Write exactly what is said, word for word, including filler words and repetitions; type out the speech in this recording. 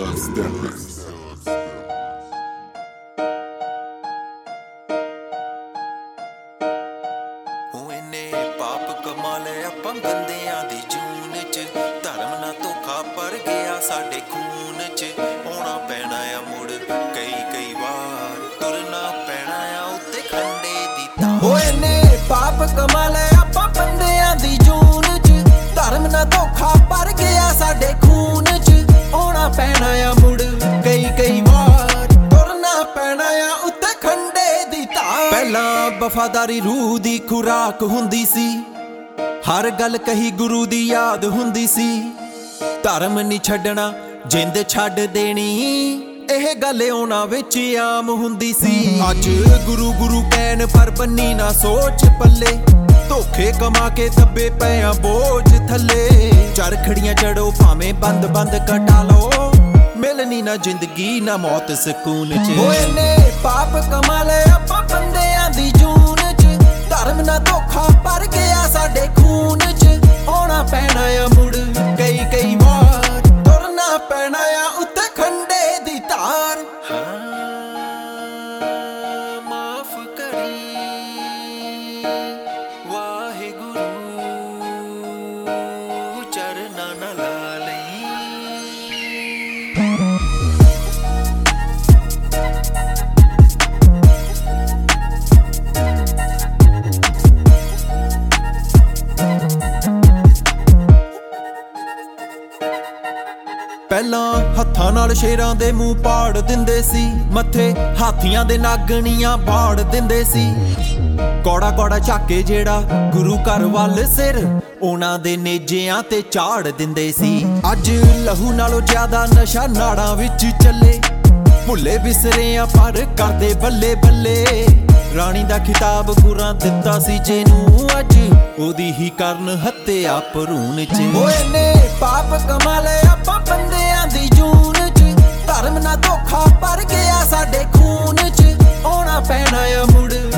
पाप कमा ले आपां बंदियां दी जून च धर्म ना धोखा पर गया साडे खून च आउणा पैणा आ मुड़ कई कई वार तुरना पैणा आ उत्ते खंडे दी तार ओए ने पाप कमा ले आपां बंदियां दी जून च धर्म ना धोखा पर गया साडे खून च आउणा पैणा आ मुड़ कई कई वार तुरना पैणा आ उत्ते खंडे दी तार पहला वफादारी रूह दी खुराक हुंदी सी हर गल कही गुरु दी याद हुंदी सी धर्म नहीं छड्डना जिंद छड्ड देनी एह गल उन्हां विच आम हुंदी सी अज गुरु गुरु कहन पर बन्नी ना सोच पल्ले धोखे कमा के दबे पिया बोझ थल्ले चरखड़ियां चढ़ो भावें बंद बंद कटा लो मिलनी ना जिंदगी ना मौत सुकून च ओए ने पाप कमा ले आपां बंदियां दी जून च धर्म ना धोखा पर गया साडे खून च आउणा पैणा आ मुड़ कई कई वार तुरना पैणा आ उत्ते खंडे दी तार माफ करी वाहिगुरू चरना ना ला लई ਪਹਿਲਾਂ ਹੱਥਾਂ ਨਾਲ ਸ਼ੇਰਾਂ ਦੇ ਮੂੰਹ ਪਾੜ ਦਿੰਦੇ ਸੀ ਮੱਥੇ ਹਾਥੀਆਂ ਦੇ ਨਾਗਣੀਆਂ ਬਾੜ ਦਿੰਦੇ ਸੀ ਕੌੜਾ ਕੌੜਾ ਝਾਕੇ ਜਿਹੜਾ ਗੁਰੂ ਘਰ ਵੱਲ ਸਿਰ ਉਹਨਾਂ ਦੇ ਨੇਜਿਆਂ ਤੇ ਝਾੜ ਦਿੰਦੇ ਸੀ ਅੱਜ ਲਹੂ ਨਾਲੋਂ ਜ਼ਿਆਦਾ ਨਸ਼ਾ ਨਾੜਾਂ ਵਿੱਚ ਚੱਲੇ ਭੁੱਲੇ ਵਿਸਰੇ ਆ ਪਰ ਕਰਦੇ ਬੱਲੇ ਬੱਲੇ ਰਾਣੀ ਦਾ ਖਿਤਾਬ ਗੁਰਾਂ ਦਿੱਤਾ ਸੀ ਜਿਹਨੂੰ ਅੱਜ ਉਹਦੀ ਹੀ ਕਰਨ ਹੱਤਿਆ ਭਰੂਣ ਚ ਓਏ ਨੇ ਪਾਪ ਕਮਾ ਲੈ ਆਪਾਂ ਬੰਦਿਆਂ ਦੀ ਜੂਨ ਚ ਧਰਮ ਨਾ ਧੋਖਾ ਪਰ ਗਿਆ ਸਾਡੇ ਖੂਨ ਚ ਆਉਣਾ ਪੈਣਾ ਆ ਮੁੜ